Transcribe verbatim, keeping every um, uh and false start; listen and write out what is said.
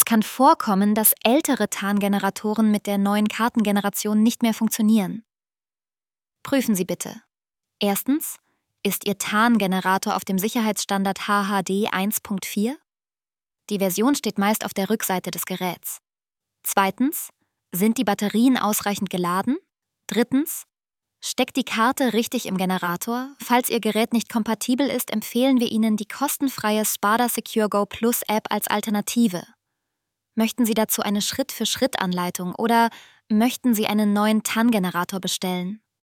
kann vorkommen, dass ältere TAN-Generatoren mit der neuen Kartengeneration nicht mehr funktionieren. Prüfen Sie bitte. Erstens, ist Ihr TAN-Generator auf dem Sicherheitsstandard H H D eins Punkt vier? Die Version steht meist auf der Rückseite des Geräts. Zweitens, sind die Batterien ausreichend geladen? Drittens, steckt die Karte richtig im Generator? Falls Ihr Gerät nicht kompatibel ist, empfehlen wir Ihnen die kostenfreie Spada Secure Go Plus App als Alternative. Möchten Sie dazu eine Schritt-für-Schritt-Anleitung oder möchten Sie einen neuen TAN-Generator bestellen?